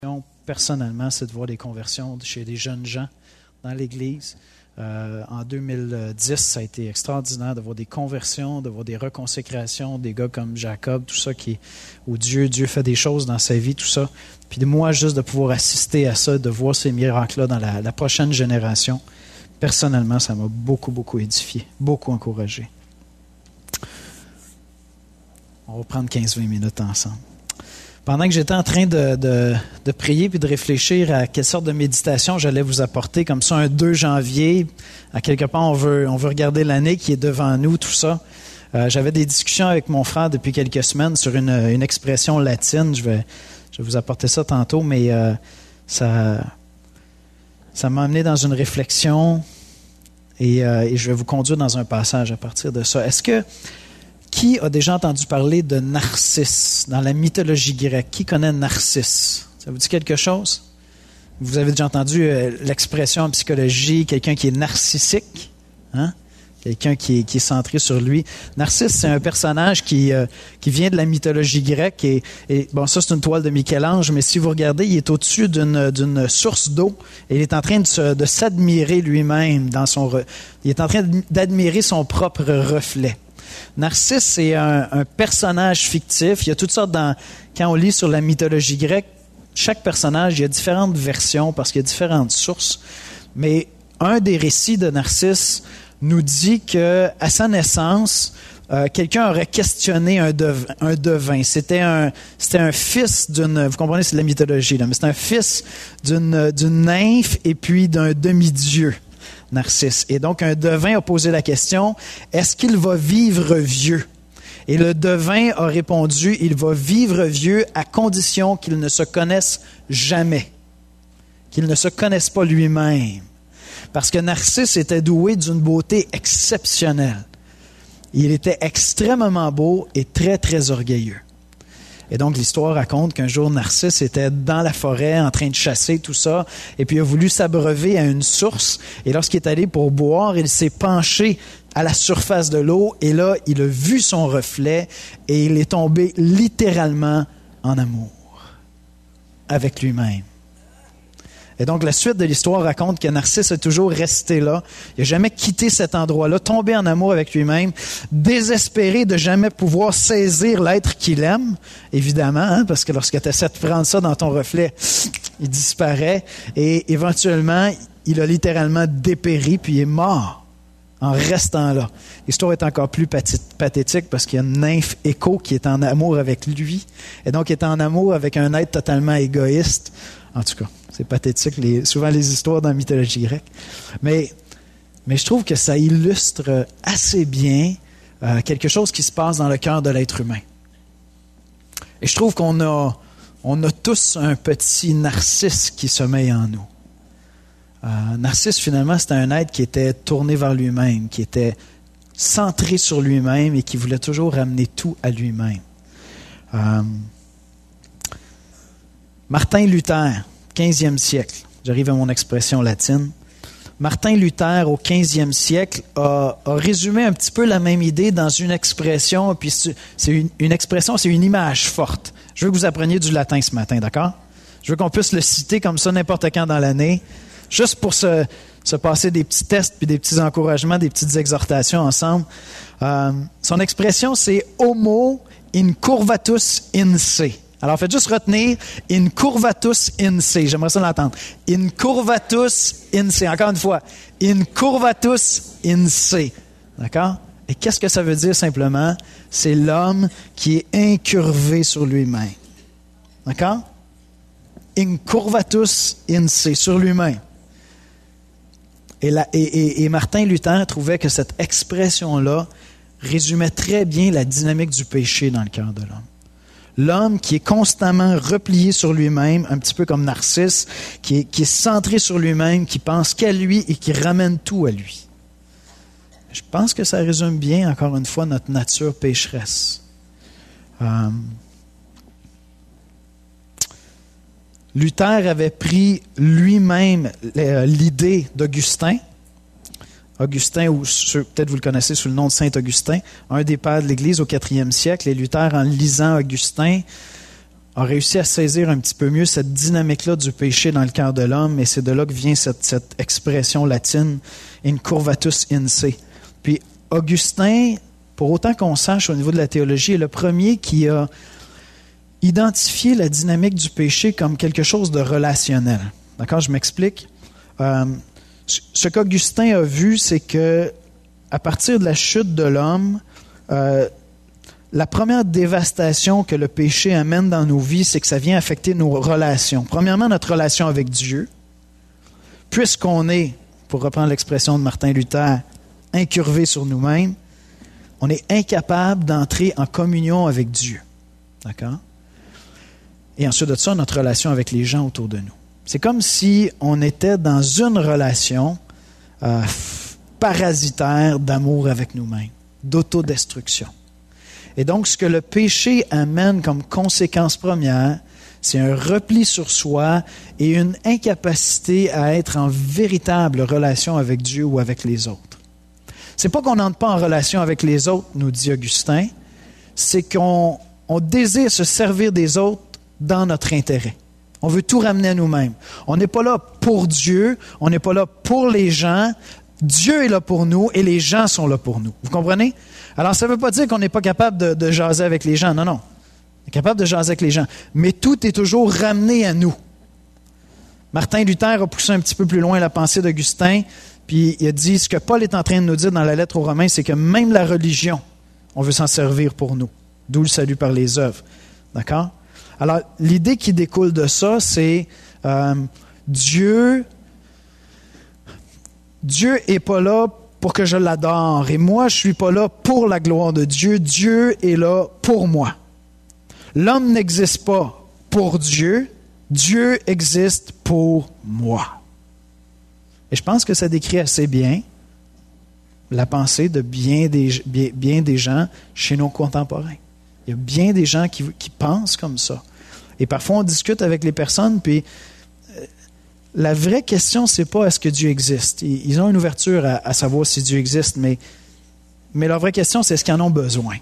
Personnellement, c'est de voir des conversions chez des jeunes gens dans l'Église. En 2010, ça a été extraordinaire de voir des conversions, de voir des reconsécrations, des gars comme Jacob, tout ça, où Dieu fait des choses dans sa vie, tout ça. Puis de moi, juste de pouvoir assister à ça, de voir ces miracles-là dans la prochaine génération, personnellement, ça m'a beaucoup édifié, beaucoup encouragé. On va prendre 15-20 minutes ensemble. Pendant que j'étais en train de prier puis de réfléchir à quelle sorte de méditation j'allais vous apporter, comme ça, un 2 janvier, à quelque part, on veut regarder l'année qui est devant nous, tout ça. J'avais des discussions avec mon frère depuis quelques semaines sur une expression latine. Je vais vous apporter ça tantôt, mais ça m'a amené dans une réflexion et je vais vous conduire dans un passage à partir de ça. Qui a déjà entendu parler de Narcisse dans la mythologie grecque? Qui connaît Narcisse? Ça vous dit quelque chose? Vous avez déjà entendu l'expression en psychologie, quelqu'un qui est narcissique, hein? Quelqu'un qui est centré sur lui. Narcisse, c'est un personnage qui vient de la mythologie grecque. Et bon, ça, c'est une toile de Michel-Ange, mais si vous regardez, il est au-dessus d'une source d'eau et il est en train de s'admirer lui-même. Il est en train d'admirer son propre reflet. Narcisse, c'est un personnage fictif. Il y a toutes sortes quand on lit sur la mythologie grecque, chaque personnage, il y a différentes versions parce qu'il y a différentes sources. Mais un des récits de Narcisse nous dit qu'à sa naissance, quelqu'un aurait questionné un devin. C'était un fils d'une... Vous comprenez, c'est de la mythologie, là, mais c'est un fils d'une nymphe et puis d'un demi-dieu. Narcisse. Et donc, un devin a posé la question, est-ce qu'il va vivre vieux? Et le devin a répondu, il va vivre vieux à condition qu'il ne se connaisse jamais, qu'il ne se connaisse pas lui-même. Parce que Narcisse était doué d'une beauté exceptionnelle. Il était extrêmement beau et très orgueilleux. Et donc, l'histoire raconte qu'un jour, Narcisse était dans la forêt en train de chasser tout ça, et puis il a voulu s'abreuver à une source. Et lorsqu'il est allé pour boire, il s'est penché à la surface de l'eau, et là, il a vu son reflet, et il est tombé littéralement en amour avec lui-même. Et donc, la suite de l'histoire raconte que Narcisse est toujours resté là. Il n'a jamais quitté cet endroit-là, tombé en amour avec lui-même, désespéré de jamais pouvoir saisir l'être qu'il aime, évidemment, hein, parce que lorsque tu essaies de prendre ça dans ton reflet, il disparaît. Et éventuellement, il a littéralement dépéri, puis il est mort en restant là. L'histoire est encore plus pathétique parce qu'il y a une nymphe Écho qui est en amour avec lui, et donc il est en amour avec un être totalement égoïste. En tout cas, c'est pathétique, souvent les histoires dans la mythologie grecque. Mais je trouve que ça illustre assez bien quelque chose qui se passe dans le cœur de l'être humain. Et je trouve qu'on a tous un petit Narcisse qui sommeille en nous. Narcisse, finalement, c'était un être qui était tourné vers lui-même, qui était centré sur lui-même et qui voulait toujours ramener tout à lui-même. Martin Luther, 15e siècle. J'arrive à mon expression latine. Martin Luther, au 15e siècle, a résumé un petit peu la même idée dans une expression, puis c'est une expression, c'est une image forte. Je veux que vous appreniez du latin ce matin, d'accord? Je veux qu'on puisse le citer comme ça n'importe quand dans l'année, juste pour se passer des petits tests, puis des petits encouragements, des petites exhortations ensemble. Son expression, c'est « homo incurvatus in se ». Alors, faites juste retenir « incurvatus in se ». J'aimerais ça l'entendre. « Incurvatus in se ». Encore une fois. « Incurvatus in se ». D'accord? Et qu'est-ce que ça veut dire simplement? C'est l'homme qui est incurvé sur lui-même. D'accord? « Incurvatus in se », sur lui-même. Et Martin Luther trouvait que cette expression-là résumait très bien la dynamique du péché dans le cœur de l'homme. L'homme qui est constamment replié sur lui-même, un petit peu comme Narcisse, qui est centré sur lui-même, qui pense qu'à lui et qui ramène tout à lui. Je pense que ça résume bien, encore une fois, notre nature pécheresse. Luther avait pris lui-même l'idée d'Augustin. Augustin, ou peut-être vous le connaissez sous le nom de Saint Augustin, un des pères de l'Église au 4e siècle. Et Luther, en lisant Augustin, a réussi à saisir un petit peu mieux cette dynamique-là du péché dans le cœur de l'homme, et c'est de là que vient cette expression latine, incurvatus in se. Puis Augustin, pour autant qu'on sache au niveau de la théologie, est le premier qui a identifié la dynamique du péché comme quelque chose de relationnel. D'accord? Je m'explique. Ce qu'Augustin a vu, c'est que à partir de la chute de l'homme, la première dévastation que le péché amène dans nos vies, c'est que ça vient affecter nos relations. Premièrement, notre relation avec Dieu. Puisqu'on est, pour reprendre l'expression de Martin Luther, incurvé sur nous-mêmes, on est incapable d'entrer en communion avec Dieu. D'accord? Et ensuite de ça, notre relation avec les gens autour de nous. C'est comme si on était dans une relation parasitaire d'amour avec nous-mêmes, d'autodestruction. Et donc, ce que le péché amène comme conséquence première, c'est un repli sur soi et une incapacité à être en véritable relation avec Dieu ou avec les autres. C'est pas qu'on n'entre pas en relation avec les autres, nous dit Augustin, c'est qu'on désire se servir des autres dans notre intérêt. On veut tout ramener à nous-mêmes. On n'est pas là pour Dieu, on n'est pas là pour les gens. Dieu est là pour nous et les gens sont là pour nous. Vous comprenez? Alors, ça ne veut pas dire qu'on n'est pas capable de jaser avec les gens. Non, non. On est capable de jaser avec les gens. Mais tout est toujours ramené à nous. Martin Luther a poussé un petit peu plus loin la pensée d'Augustin, puis il a dit, ce que Paul est en train de nous dire dans la lettre aux Romains, c'est que même la religion, on veut s'en servir pour nous. D'où le salut par les œuvres. D'accord? Alors, l'idée qui découle de ça, c'est Dieu n'est pas là pour que je l'adore. Et moi, je ne suis pas là pour la gloire de Dieu. Dieu est là pour moi. L'homme n'existe pas pour Dieu. Dieu existe pour moi. Et je pense que ça décrit assez bien la pensée de bien des gens chez nos contemporains. Il y a bien des gens qui pensent comme ça. Et parfois, on discute avec les personnes, puis la vraie question, c'est pas est-ce que Dieu existe. Ils ont une ouverture à savoir si Dieu existe, mais la vraie question, c'est est-ce qu'ils en ont besoin.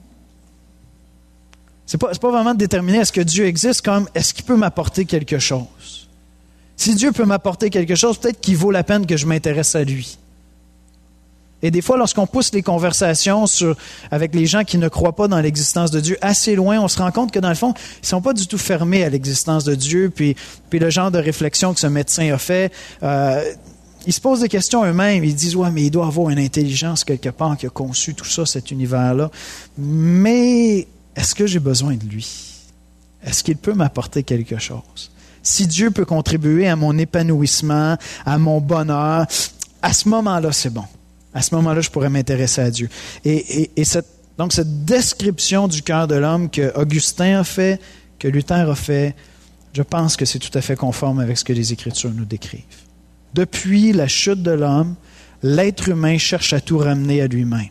C'est pas vraiment de déterminer est-ce que Dieu existe comme est-ce qu'il peut m'apporter quelque chose. Si Dieu peut m'apporter quelque chose, peut-être qu'il vaut la peine que je m'intéresse à lui. Et des fois, lorsqu'on pousse les conversations avec les gens qui ne croient pas dans l'existence de Dieu assez loin, on se rend compte que dans le fond, ils ne sont pas du tout fermés à l'existence de Dieu. Puis le genre de réflexion que ce médecin a fait, ils se posent des questions eux-mêmes. Ils disent, ouais, mais il doit avoir une intelligence quelque part qui a conçu tout ça, cet univers-là. Mais est-ce que j'ai besoin de lui? Est-ce qu'il peut m'apporter quelque chose? Si Dieu peut contribuer à mon épanouissement, à mon bonheur, à ce moment-là, c'est bon. À ce moment-là, je pourrais m'intéresser à Dieu. Et donc, cette description du cœur de l'homme que Augustin a fait, que Luther a fait, je pense que c'est tout à fait conforme avec ce que les Écritures nous décrivent. Depuis la chute de l'homme, l'être humain cherche à tout ramener à lui-même.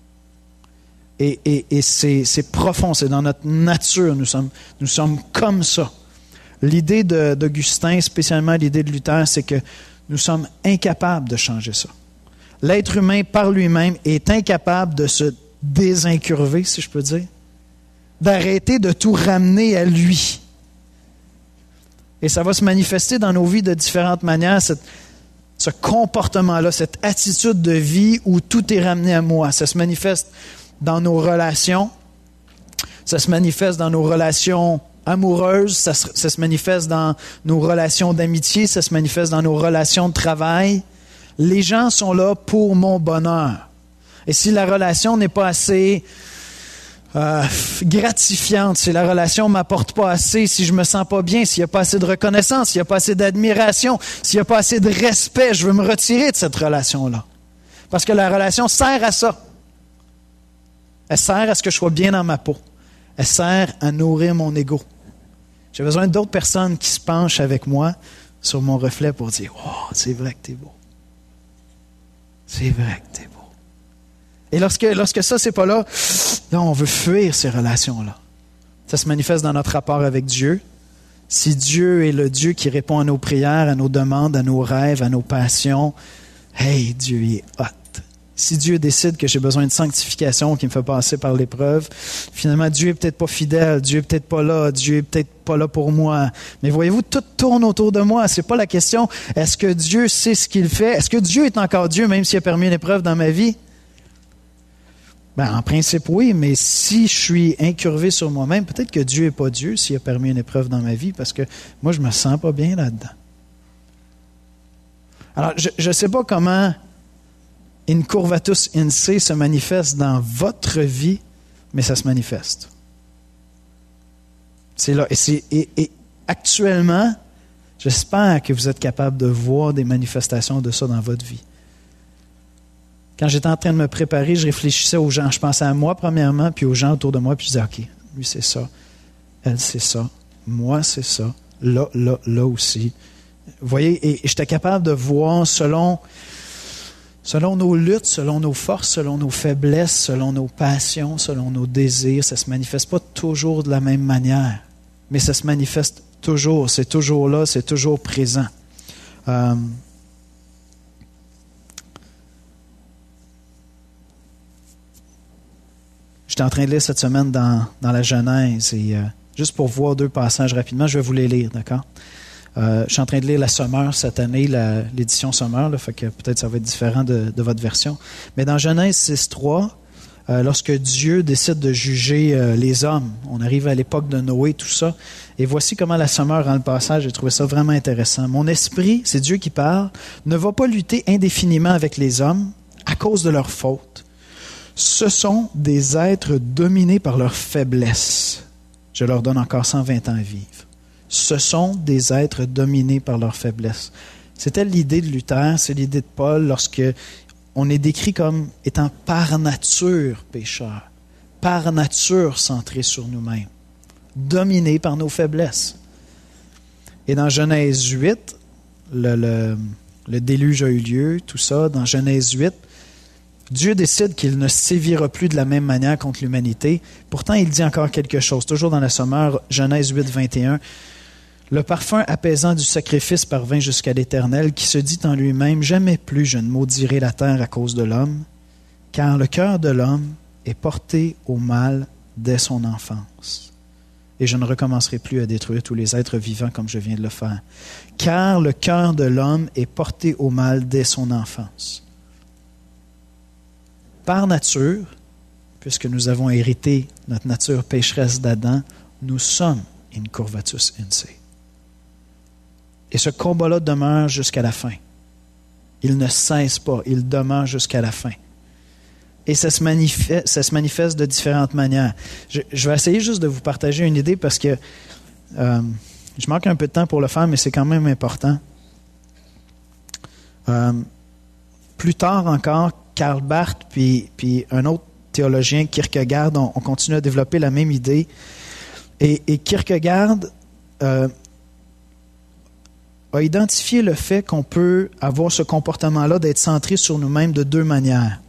Et c'est profond, c'est dans notre nature, nous sommes comme ça. L'idée d'Augustin, spécialement l'idée de Luther, c'est que nous sommes incapables de changer ça. L'être humain, par lui-même, est incapable de se désincurver, si je peux dire, d'arrêter de tout ramener à lui. Et ça va se manifester dans nos vies de différentes manières, ce comportement-là, cette attitude de vie où tout est ramené à moi. Ça se manifeste dans nos relations, ça se manifeste dans nos relations amoureuses, ça se manifeste dans nos relations d'amitié, ça se manifeste dans nos relations de travail. Les gens sont là pour mon bonheur. Et si la relation n'est pas assez gratifiante, si la relation ne m'apporte pas assez, si je ne me sens pas bien, s'il n'y a pas assez de reconnaissance, s'il n'y a pas assez d'admiration, s'il n'y a pas assez de respect, je veux me retirer de cette relation-là. Parce que la relation sert à ça. Elle sert à ce que je sois bien dans ma peau. Elle sert à nourrir mon ego. J'ai besoin d'autres personnes qui se penchent avec moi sur mon reflet pour dire « Oh, c'est vrai que t'es beau. C'est vrai que t'es beau. » Et lorsque ça, c'est pas là, on veut fuir ces relations-là. Ça se manifeste dans notre rapport avec Dieu. Si Dieu est le Dieu qui répond à nos prières, à nos demandes, à nos rêves, à nos passions, hey, Dieu est hot. Si Dieu décide que j'ai besoin de sanctification qui me fait passer par l'épreuve, finalement, Dieu est peut-être pas fidèle, Dieu est peut-être pas là, Dieu est peut-être pas là pour moi. Mais voyez-vous, tout tourne autour de moi. C'est pas la question, est-ce que Dieu sait ce qu'il fait? Est-ce que Dieu est encore Dieu, même s'il a permis une épreuve dans ma vie? En principe, oui, mais si je suis incurvé sur moi-même, peut-être que Dieu n'est pas Dieu s'il a permis une épreuve dans ma vie, parce que moi, je me sens pas bien là-dedans. Alors, je ne sais pas comment incurvatus in se se manifeste dans votre vie, mais ça se manifeste. C'est là. Et actuellement, j'espère que vous êtes capable de voir des manifestations de ça dans votre vie. Quand j'étais en train de me préparer, je réfléchissais aux gens. Je pensais à moi premièrement, puis aux gens autour de moi, puis je disais, OK, lui c'est ça, elle c'est ça, moi c'est ça, là aussi. Vous voyez, et j'étais capable de voir selon nos luttes, selon nos forces, selon nos faiblesses, selon nos passions, selon nos désirs. Ça ne se manifeste pas toujours de la même manière, mais ça se manifeste toujours. C'est toujours là, c'est toujours présent. J'étais en train de lire cette semaine dans la Genèse et juste pour voir 2 passages rapidement, je vais vous les lire, d'accord? Je suis en train de lire la Sommeur cette année, l'édition Sommeur, là, fait que peut-être ça va être différent de votre version. Mais dans Genèse 6.3, lorsque Dieu décide de juger les hommes, on arrive à l'époque de Noé, tout ça, et voici comment la Sommeur rend le passage, j'ai trouvé ça vraiment intéressant. Mon esprit, c'est Dieu qui parle, ne va pas lutter indéfiniment avec les hommes à cause de leurs fautes. Ce sont des êtres dominés par leur faiblesse. Je leur donne encore 120 ans à vivre. Ce sont des êtres dominés par leur faiblesse. C'était l'idée de Luther, c'est l'idée de Paul lorsque on est décrit comme étant par nature pécheurs, par nature centrés sur nous-mêmes, dominés par nos faiblesses. Et dans Genèse 8, le déluge a eu lieu, tout ça. Dans Genèse 8, Dieu décide qu'il ne sévira plus de la même manière contre l'humanité. Pourtant, il dit encore quelque chose. Toujours dans la Sommeur, Genèse 8, 21. Le parfum apaisant du sacrifice parvint jusqu'à l'Éternel, qui se dit en lui-même, « Jamais plus je ne maudirai la terre à cause de l'homme, car le cœur de l'homme est porté au mal dès son enfance. Et je ne recommencerai plus à détruire tous les êtres vivants comme je viens de le faire. Car le cœur de l'homme est porté au mal dès son enfance. » Par nature, puisque nous avons hérité notre nature pécheresse d'Adam, nous sommes incurvatus in se. Et ce combat-là demeure jusqu'à la fin. Il ne cesse pas, il demeure jusqu'à la fin. Et ça se manifeste de différentes manières. Je vais essayer juste de vous partager une idée parce que je manque un peu de temps pour le faire, mais c'est quand même important. Plus tard encore, Karl Barth puis un autre théologien, Kierkegaard, on continue à développer la même idée. Et Kierkegaard a identifié le fait qu'on peut avoir ce comportement-là d'être centré sur nous-mêmes de 2 manières.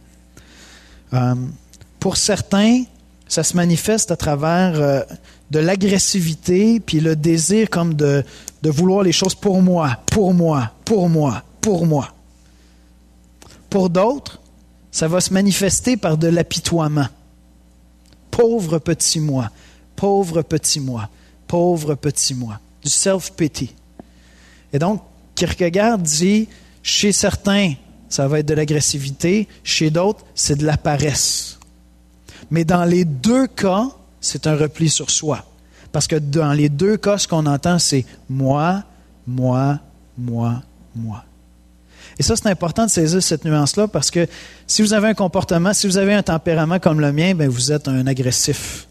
Pour certains, ça se manifeste à travers de l'agressivité puis le désir comme de vouloir les choses pour moi, pour moi, pour moi, pour moi. Pour d'autres, ça va se manifester par de l'apitoiement. Pauvre petit moi, pauvre petit moi, pauvre petit moi. Du self-pity. Et donc, Kierkegaard dit, chez certains, ça va être de l'agressivité, chez d'autres, c'est de la paresse. Mais dans les 2 cas, c'est un repli sur soi. Parce que dans les 2 cas, ce qu'on entend, c'est moi, moi, moi, moi. Et ça, c'est important de saisir cette nuance-là parce que si vous avez un comportement, si vous avez un tempérament comme le mien, ben vous êtes un agressif.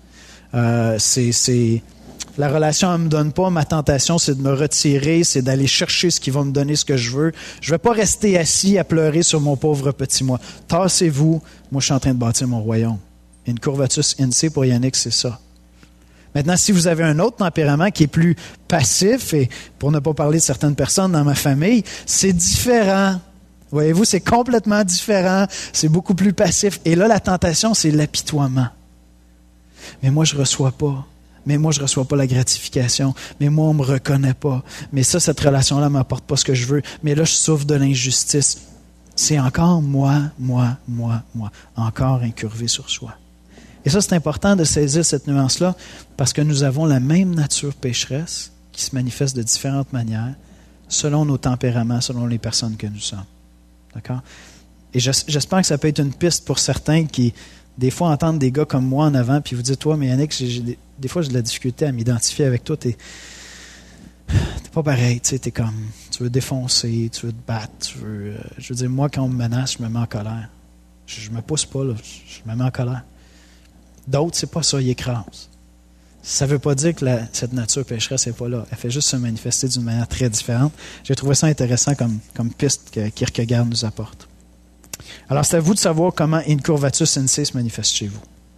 La relation ne me donne pas, ma tentation, c'est de me retirer, c'est d'aller chercher ce qui va me donner ce que je veux. Je ne vais pas rester assis à pleurer sur mon pauvre petit moi. Tassez-vous, moi je suis en train de bâtir mon royaume. Incurvatus in se pour Yannick, c'est ça. Maintenant, si vous avez un autre tempérament qui est plus passif, et pour ne pas parler de certaines personnes dans ma famille, c'est différent. Voyez-vous, c'est complètement différent. C'est beaucoup plus passif. Et là, la tentation, c'est l'apitoiement. Mais moi, je ne reçois pas. Mais moi, je ne reçois pas la gratification. Mais moi, on ne me reconnaît pas. Mais ça, cette relation-là ne m'apporte pas ce que je veux. Mais là, je souffre de l'injustice. c'est encore moi, encore incurvé sur soi. Et ça, c'est important de saisir cette nuance-là parce que nous avons la même nature pécheresse qui se manifeste de différentes manières selon nos tempéraments, selon les personnes que nous sommes. D'accord? Et j'espère que ça peut être une piste pour certains qui, des fois, entendent des gars comme moi en avant, puis vous dites, toi, mais Yannick, des fois, j'ai de la difficulté à m'identifier avec toi. T'es pas pareil, tu sais, t'es comme, tu veux défoncer, tu veux te battre, je veux dire, moi, quand on me menace, je me mets en colère. Je me pousse pas, là, je me mets en colère. D'autres, c'est pas ça, ils écrasent. Ça ne veut pas dire que cette nature pécheresse n'est pas là. Elle fait juste se manifester d'une manière très différente. J'ai trouvé ça intéressant comme piste que Kierkegaard nous apporte. Alors, c'est à vous de savoir comment incurvatus in se manifeste chez vous.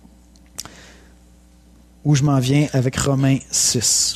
Où je m'en viens avec Romains 6.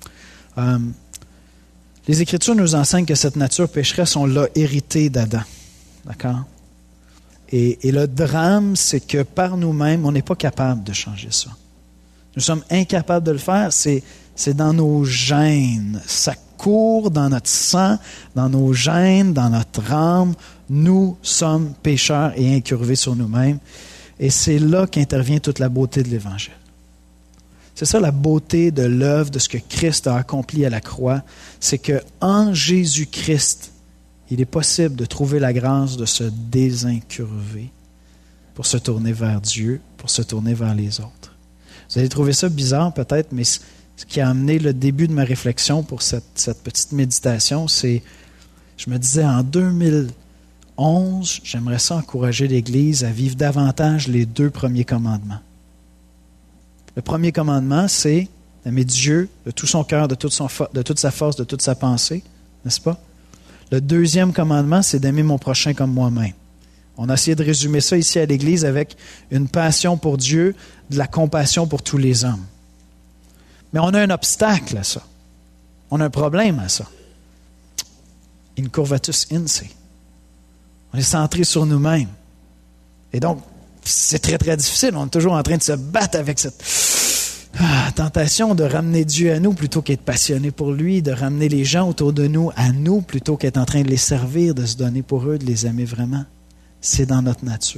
Les Écritures nous enseignent que cette nature pécheresse, on l'a héritée d'Adam. D'accord? Et le drame, c'est que par nous-mêmes, on n'est pas capable de changer ça. Nous sommes incapables de le faire. C'est dans nos gènes. Ça court dans notre sang, dans nos gènes, dans notre âme. Nous sommes pécheurs et incurvés sur nous-mêmes. Et c'est là qu'intervient toute la beauté de l'Évangile. C'est ça la beauté de l'œuvre, de ce que Christ a accompli à la croix. C'est qu'en Jésus-Christ, il est possible de trouver la grâce de se désincurver pour se tourner vers Dieu, pour se tourner vers les autres. Vous allez trouver ça bizarre peut-être, mais ce qui a amené le début de ma réflexion pour cette petite méditation, c'est, je me disais, en 2011, j'aimerais ça encourager l'Église à vivre davantage les 2 premiers commandements. Le premier commandement, c'est d'aimer Dieu de tout son cœur, de toute sa force, de toute sa pensée, n'est-ce pas? Le deuxième commandement, c'est d'aimer mon prochain comme moi-même. On a essayé de résumer ça ici à l'Église avec une passion pour Dieu, de la compassion pour tous les hommes. Mais on a un obstacle à ça. On a un problème à ça. Incurvatus in se. On est centré sur nous-mêmes. Et donc, c'est très, très difficile. On est toujours en train de se battre avec cette tentation de ramener Dieu à nous plutôt qu'être passionné pour lui, de ramener les gens autour de nous à nous plutôt qu'être en train de les servir, de se donner pour eux, de les aimer vraiment. C'est dans notre nature.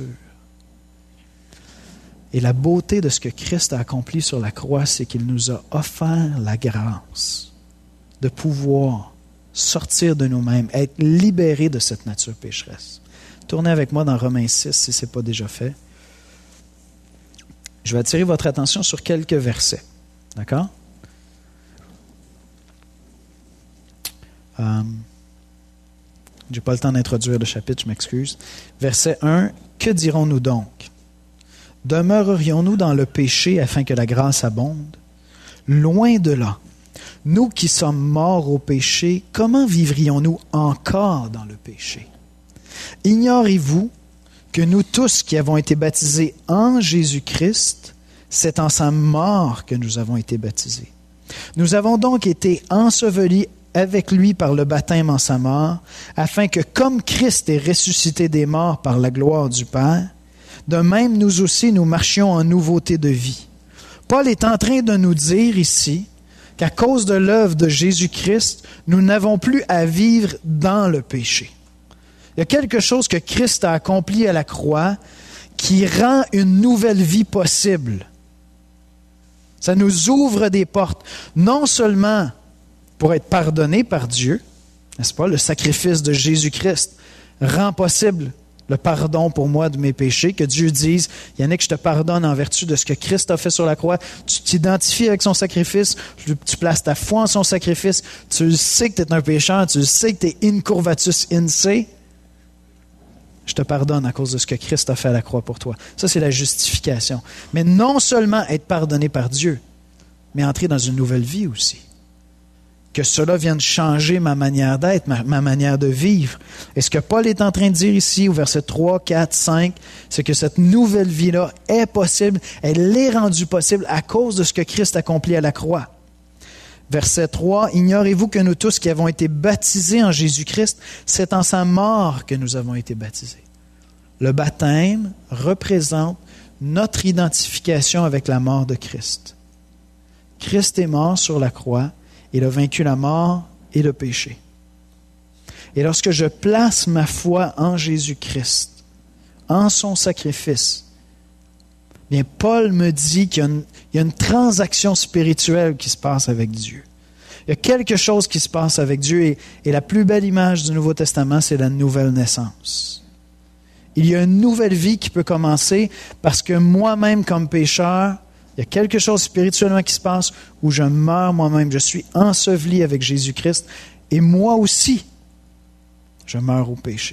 Et la beauté de ce que Christ a accompli sur la croix, c'est qu'il nous a offert la grâce de pouvoir sortir de nous-mêmes, être libérés de cette nature pécheresse. Tournez avec moi dans Romains 6 si ce n'est pas déjà fait. Je vais attirer votre attention sur quelques versets. D'accord? Je n'ai pas le temps d'introduire le chapitre, je m'excuse. Verset 1. Que dirons-nous donc? Demeurerions-nous dans le péché afin que la grâce abonde? Loin de là. Nous qui sommes morts au péché, comment vivrions-nous encore dans le péché? Ignorez-vous que nous tous qui avons été baptisés en Jésus-Christ, c'est en sa mort que nous avons été baptisés. Nous avons donc été ensevelis avec lui par le baptême en sa mort, afin que comme Christ est ressuscité des morts par la gloire du Père, de même nous aussi nous marchions en nouveauté de vie. Paul est en train de nous dire ici qu'à cause de l'œuvre de Jésus-Christ, nous n'avons plus à vivre dans le péché. Il y a quelque chose que Christ a accompli à la croix qui rend une nouvelle vie possible. Ça nous ouvre des portes, non seulement pour être pardonné par Dieu, n'est-ce pas? Le sacrifice de Jésus-Christ rend possible le pardon pour moi de mes péchés, que Dieu dise, Yannick, je te pardonne en vertu de ce que Christ a fait sur la croix. Tu t'identifies avec son sacrifice, tu places ta foi en son sacrifice, tu sais que tu es un pécheur, tu sais que tu es incurvatus in se. Je te pardonne à cause de ce que Christ a fait à la croix pour toi. Ça, c'est la justification. Mais non seulement être pardonné par Dieu, mais entrer dans une nouvelle vie aussi. Que cela vienne changer ma manière d'être, ma manière de vivre. Et ce que Paul est en train de dire ici, au verset 3, 4, 5, c'est que cette nouvelle vie-là est possible, elle est rendue possible à cause de ce que Christ a accompli à la croix. Verset 3, « Ignorez-vous que nous tous qui avons été baptisés en Jésus-Christ, c'est en sa mort que nous avons été baptisés. » Le baptême représente notre identification avec la mort de Christ. Christ est mort sur la croix, il a vaincu la mort et le péché. Et lorsque je place ma foi en Jésus-Christ, en son sacrifice, bien, Paul me dit qu'il y a une transaction spirituelle qui se passe avec Dieu. Il y a quelque chose qui se passe avec Dieu et la plus belle image du Nouveau Testament, c'est la nouvelle naissance. Il y a une nouvelle vie qui peut commencer parce que moi-même, comme pécheur, il y a quelque chose spirituellement qui se passe où je meurs moi-même. Je suis enseveli avec Jésus-Christ et moi aussi, je meurs au péché.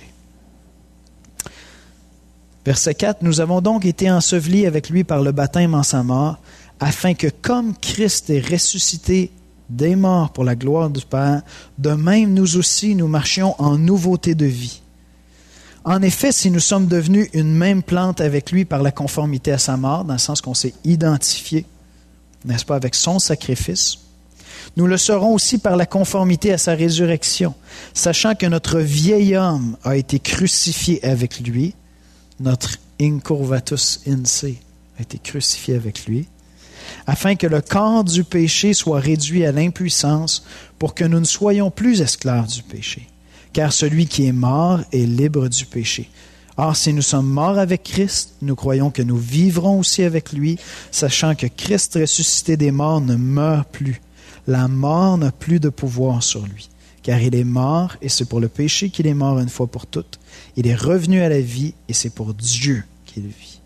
Verset 4, « Nous avons donc été ensevelis avec lui par le baptême en sa mort, afin que comme Christ est ressuscité des morts pour la gloire du Père, de même nous aussi nous marchions en nouveauté de vie. En effet, si nous sommes devenus une même plante avec lui par la conformité à sa mort, dans le sens qu'on s'est identifié, n'est-ce pas, avec son sacrifice, nous le serons aussi par la conformité à sa résurrection, sachant que notre vieil homme a été crucifié avec lui, notre incurvatus in se a été crucifié avec lui, afin que le corps du péché soit réduit à l'impuissance pour que nous ne soyons plus esclaves du péché. Car celui qui est mort est libre du péché. Or, si nous sommes morts avec Christ, nous croyons que nous vivrons aussi avec lui, sachant que Christ ressuscité des morts ne meurt plus. La mort n'a plus de pouvoir sur lui, car il est mort et c'est pour le péché qu'il est mort une fois pour toutes. Il est revenu à la vie et c'est pour Dieu qu'il vit.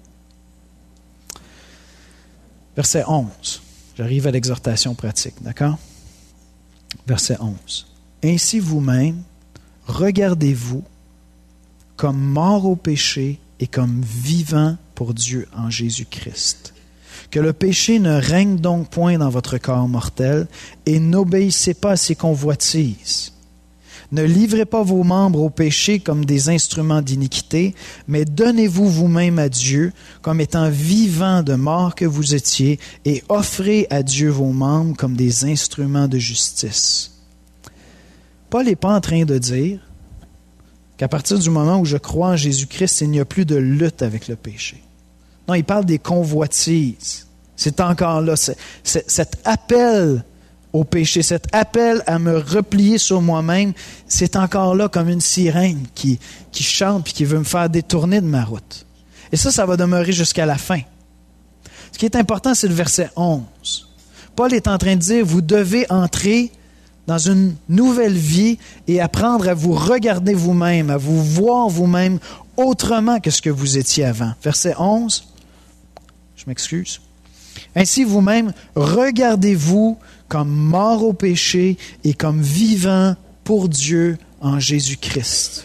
Verset 11. J'arrive à l'exhortation pratique, d'accord? Verset 11. Ainsi vous-même, regardez-vous comme morts au péché et comme vivants pour Dieu en Jésus-Christ. Que le péché ne règne donc point dans votre corps mortel et n'obéissez pas à ses convoitises. Ne livrez pas vos membres au péché comme des instruments d'iniquité, mais donnez-vous vous-même à Dieu comme étant vivants de mort que vous étiez et offrez à Dieu vos membres comme des instruments de justice. Paul n'est pas en train de dire qu'à partir du moment où je crois en Jésus-Christ, il n'y a plus de lutte avec le péché. Non, il parle des convoitises. C'est encore là, cet appel au péché, cet appel à me replier sur moi-même, c'est encore là comme une sirène qui chante et qui veut me faire détourner de ma route. Et ça va demeurer jusqu'à la fin. Ce qui est important, c'est le verset 11. Paul est en train de dire, vous devez entrer dans une nouvelle vie et apprendre à vous regarder vous-même, à vous voir vous-même autrement que ce que vous étiez avant. Verset 11, je m'excuse. Ainsi vous-même, regardez-vous comme morts au péché et comme vivants pour Dieu en Jésus-Christ.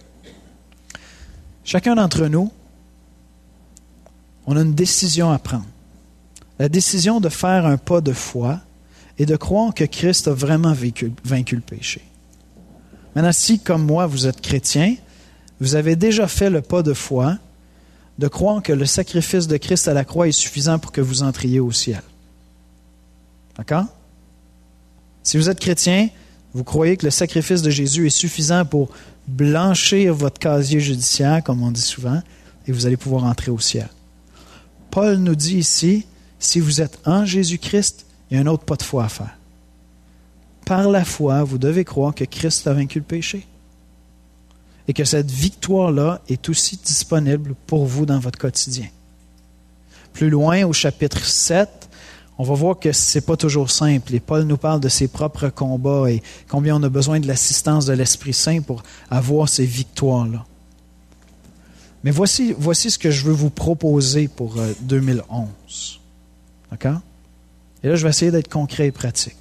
Chacun d'entre nous, on a une décision à prendre. La décision de faire un pas de foi et de croire que Christ a vraiment vaincu le péché. Maintenant, si, comme moi, vous êtes chrétien, vous avez déjà fait le pas de foi de croire que le sacrifice de Christ à la croix est suffisant pour que vous entriez au ciel. D'accord? Si vous êtes chrétien, vous croyez que le sacrifice de Jésus est suffisant pour blanchir votre casier judiciaire, comme on dit souvent, et vous allez pouvoir entrer au ciel. Paul nous dit ici, si vous êtes en Jésus-Christ, il y a un autre pas de foi à faire. Par la foi, vous devez croire que Christ a vaincu le péché. Et que cette victoire-là est aussi disponible pour vous dans votre quotidien. Plus loin, au chapitre 7, on va voir que ce n'est pas toujours simple. Et Paul nous parle de ses propres combats et combien on a besoin de l'assistance de l'Esprit Saint pour avoir ces victoires-là. Mais voici ce que je veux vous proposer pour 2011. D'accord? Et là, je vais essayer d'être concret et pratique.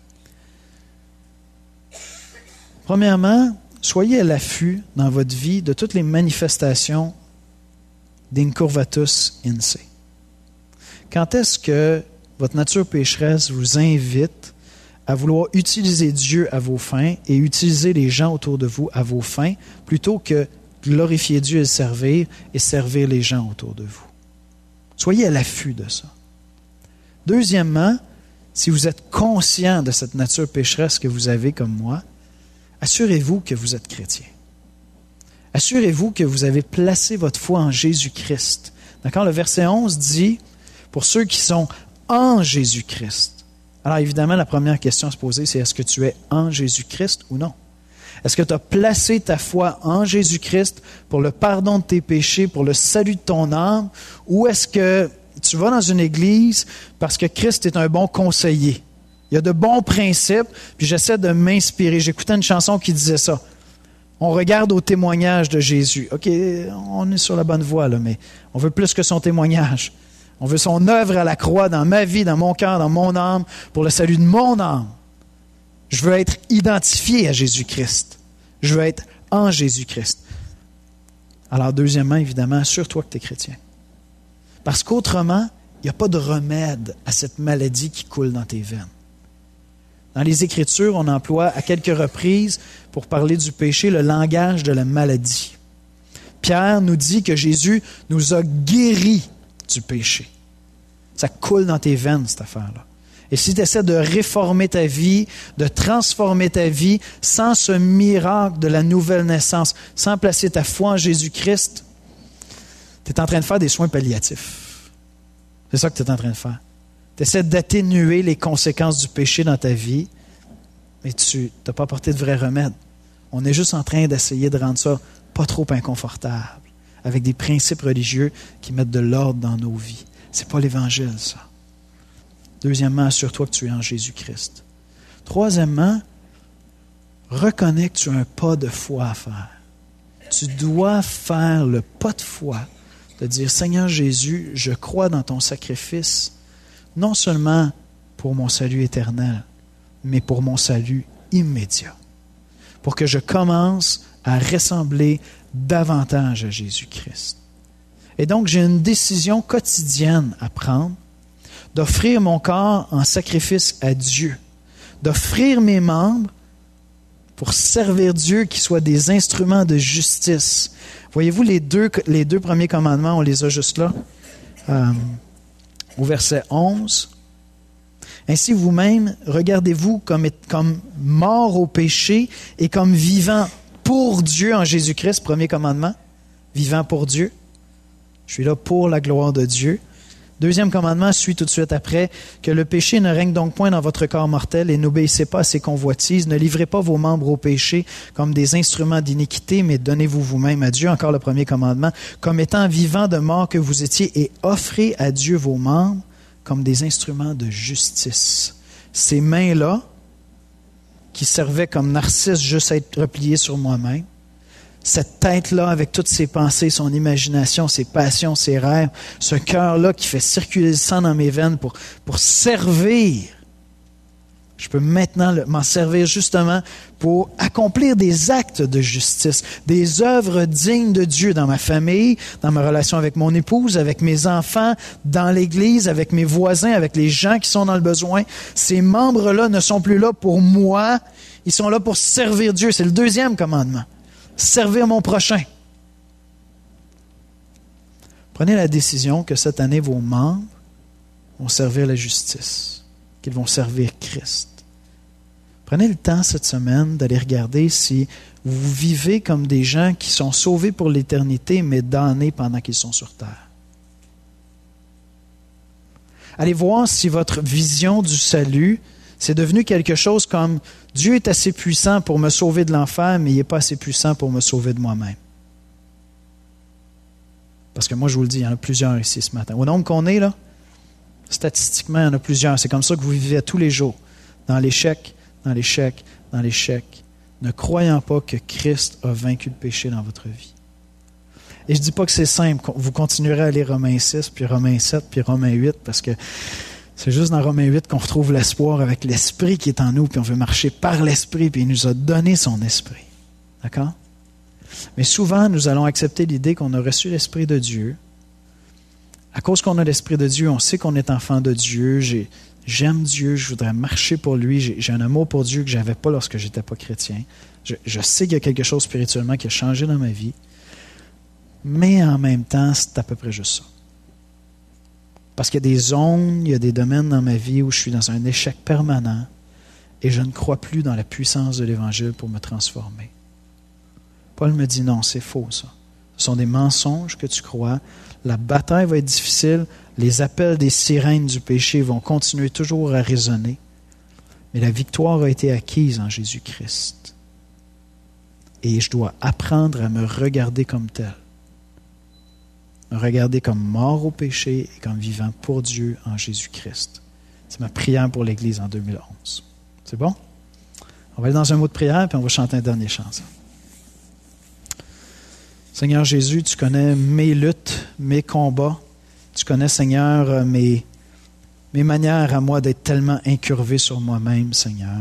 Premièrement, soyez à l'affût dans votre vie de toutes les manifestations d'incurvatus in se. Quand est-ce que votre nature pécheresse vous invite à vouloir utiliser Dieu à vos fins et utiliser les gens autour de vous à vos fins, plutôt que glorifier Dieu et servir les gens autour de vous? Soyez à l'affût de ça. Deuxièmement, si vous êtes conscient de cette nature pécheresse que vous avez comme moi, assurez-vous que vous êtes chrétien. Assurez-vous que vous avez placé votre foi en Jésus-Christ. D'accord? Le verset 11 dit, pour ceux qui sont en Jésus-Christ. Alors évidemment, la première question à se poser, c'est est-ce que tu es en Jésus-Christ ou non? Est-ce que tu as placé ta foi en Jésus-Christ pour le pardon de tes péchés, pour le salut de ton âme? Ou est-ce que tu vas dans une église parce que Christ est un bon conseiller? Il y a de bons principes, puis j'essaie de m'inspirer. J'écoutais une chanson qui disait ça. On regarde au témoignage de Jésus. OK, on est sur la bonne voie, là, mais on veut plus que son témoignage. On veut son œuvre à la croix dans ma vie, dans mon cœur, dans mon âme, pour le salut de mon âme. Je veux être identifié à Jésus-Christ. Je veux être en Jésus-Christ. Alors, deuxièmement, évidemment, assure-toi que tu es chrétien. Parce qu'autrement, il n'y a pas de remède à cette maladie qui coule dans tes veines. Dans les Écritures, on emploie à quelques reprises, pour parler du péché, le langage de la maladie. Pierre nous dit que Jésus nous a guéris du péché. Ça coule dans tes veines, cette affaire-là. Et si tu essaies de réformer ta vie, de transformer ta vie, sans ce miracle de la nouvelle naissance, sans placer ta foi en Jésus-Christ, tu es en train de faire des soins palliatifs. C'est ça que tu es en train de faire. Tu essaies d'atténuer les conséquences du péché dans ta vie, mais tu n'as pas apporté de vrai remède. On est juste en train d'essayer de rendre ça pas trop inconfortable, avec des principes religieux qui mettent de l'ordre dans nos vies. C'est pas l'Évangile, ça. Deuxièmement, assure-toi que tu es en Jésus-Christ. Troisièmement, reconnais que tu as un pas de foi à faire. Tu dois faire le pas de foi, de dire, Seigneur Jésus, je crois dans ton sacrifice, non seulement pour mon salut éternel, mais pour mon salut immédiat. Pour que je commence à ressembler davantage à Jésus-Christ. Et donc, j'ai une décision quotidienne à prendre, d'offrir mon corps en sacrifice à Dieu, d'offrir mes membres pour servir Dieu, qui soient des instruments de justice. Voyez-vous, les deux premiers commandements, on les a juste là, au verset 11. Ainsi, vous-même, regardez-vous comme mort au péché et comme vivant pour Dieu en Jésus-Christ, premier commandement, vivant pour Dieu. Je suis là pour la gloire de Dieu. Deuxième commandement suit tout de suite après, que le péché ne règne donc point dans votre corps mortel et n'obéissez pas à ses convoitises. Ne livrez pas vos membres au péché comme des instruments d'iniquité, mais donnez-vous vous-même à Dieu, encore le premier commandement, comme étant vivants de mort que vous étiez, et offrez à Dieu vos membres comme des instruments de justice. Ces mains-là, qui servaient comme Narcisse juste à être repliées sur moi-même, cette tête-là, avec toutes ses pensées, son imagination, ses passions, ses rêves, ce cœur-là qui fait circuler le sang dans mes veines pour servir. Je peux maintenant m'en servir justement pour accomplir des actes de justice, des œuvres dignes de Dieu dans ma famille, dans ma relation avec mon épouse, avec mes enfants, dans l'Église, avec mes voisins, avec les gens qui sont dans le besoin. Ces membres-là ne sont plus là pour moi, ils sont là pour servir Dieu. C'est le deuxième commandement. Servir mon prochain. Prenez la décision que cette année, vos membres vont servir la justice, qu'ils vont servir Christ. Prenez le temps cette semaine d'aller regarder si vous vivez comme des gens qui sont sauvés pour l'éternité, mais damnés pendant qu'ils sont sur terre. Allez voir si votre vision du salut, c'est devenu quelque chose comme Dieu est assez puissant pour me sauver de l'enfer, mais il n'est pas assez puissant pour me sauver de moi-même. Parce que moi, je vous le dis, il y en a plusieurs ici ce matin. Au nombre qu'on est, là, statistiquement, il y en a plusieurs. C'est comme ça que vous vivez tous les jours. Dans l'échec, dans l'échec, dans l'échec, ne croyant pas que Christ a vaincu le péché dans votre vie. Et je ne dis pas que c'est simple. Vous continuerez à lire Romains 6, puis Romains 7, puis Romains 8, parce que c'est juste dans Romains 8 qu'on retrouve l'espoir avec l'Esprit qui est en nous, puis on veut marcher par l'Esprit, puis il nous a donné son Esprit. D'accord? Mais souvent, nous allons accepter l'idée qu'on a reçu l'Esprit de Dieu. À cause qu'on a l'Esprit de Dieu, on sait qu'on est enfant de Dieu. J'aime Dieu, je voudrais marcher pour lui. J'ai un amour pour Dieu que je n'avais pas lorsque je n'étais pas chrétien. Je sais qu'il y a quelque chose spirituellement qui a changé dans ma vie. Mais en même temps, c'est à peu près juste ça. Parce qu'il y a des zones, il y a des domaines dans ma vie où je suis dans un échec permanent et je ne crois plus dans la puissance de l'Évangile pour me transformer. Paul me dit non, c'est faux ça. Ce sont des mensonges que tu crois. La bataille va être difficile. Les appels des sirènes du péché vont continuer toujours à résonner. Mais la victoire a été acquise en Jésus-Christ. et je dois apprendre à me regarder comme tel. Me regarder comme mort au péché et comme vivant pour Dieu en Jésus-Christ. C'est ma prière pour l'Église en 2011. C'est bon? On va aller dans un mot de prière, puis on va chanter un dernier chant. Seigneur Jésus, tu connais mes luttes, mes combats. Tu connais, Seigneur, mes manières à moi d'être tellement incurvé sur moi-même, Seigneur.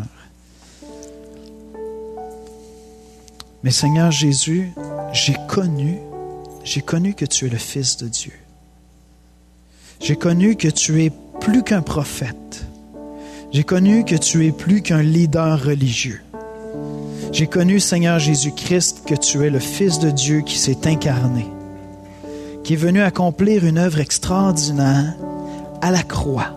Mais Seigneur Jésus, j'ai connu que tu es le Fils de Dieu. J'ai connu que tu es plus qu'un prophète. J'ai connu que tu es plus qu'un leader religieux. J'ai connu, Seigneur Jésus-Christ, que tu es le Fils de Dieu qui s'est incarné, qui est venu accomplir une œuvre extraordinaire à la croix.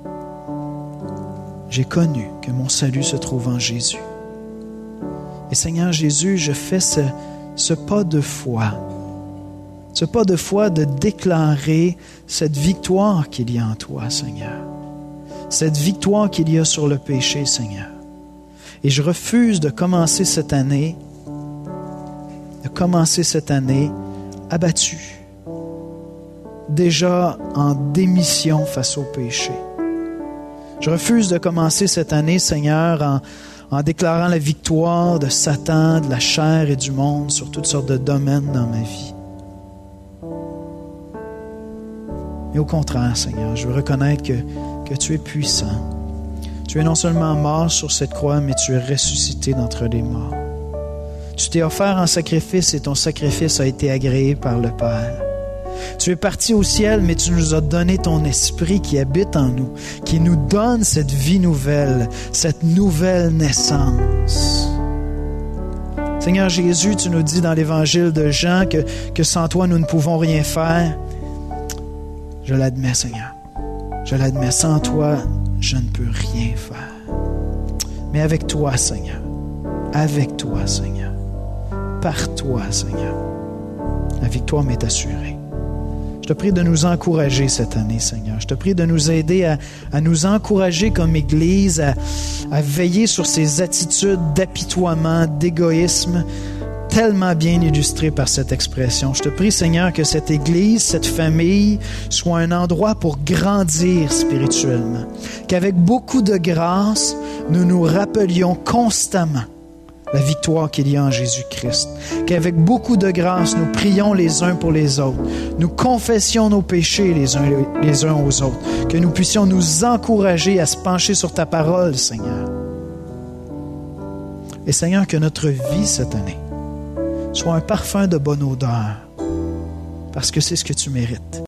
J'ai connu que mon salut se trouve en Jésus. Et Seigneur Jésus, je fais ce pas de foi. Ce pas de foi de déclarer cette victoire qu'il y a en toi, Seigneur. Cette victoire qu'il y a sur le péché, Seigneur. Et je refuse de commencer cette année abattu, déjà en démission face au péché. Je refuse de commencer cette année, Seigneur, en déclarant la victoire de Satan, de la chair et du monde sur toutes sortes de domaines dans ma vie. Mais au contraire, Seigneur, je veux reconnaître que tu es puissant. Tu es non seulement mort sur cette croix, mais tu es ressuscité d'entre les morts. Tu t'es offert en sacrifice et ton sacrifice a été agréé par le Père. Tu es parti au ciel, mais tu nous as donné ton esprit qui habite en nous, qui nous donne cette vie nouvelle, cette nouvelle naissance. Seigneur Jésus, tu nous dis dans l'évangile de Jean que sans toi, nous ne pouvons rien faire. Je l'admets, Seigneur. Je l'admets. Sans toi, je ne peux rien faire. Mais avec toi, Seigneur, par toi, Seigneur, la victoire m'est assurée. Je te prie de nous encourager cette année, Seigneur. Je te prie de nous aider à nous encourager comme Église, à veiller sur ces attitudes d'apitoiement, d'égoïsme, tellement bien illustrées par cette expression. Je te prie, Seigneur, que cette Église, cette famille, soit un endroit pour grandir spirituellement. Qu'avec beaucoup de grâce, nous nous rappelions constamment la victoire qu'il y a en Jésus-Christ. Qu'avec beaucoup de grâce, nous prions les uns pour les autres. Nous confessions nos péchés les uns aux autres. Que nous puissions nous encourager à se pencher sur ta parole, Seigneur. Et Seigneur, que notre vie cette année soit un parfum de bonne odeur, parce que c'est ce que tu mérites.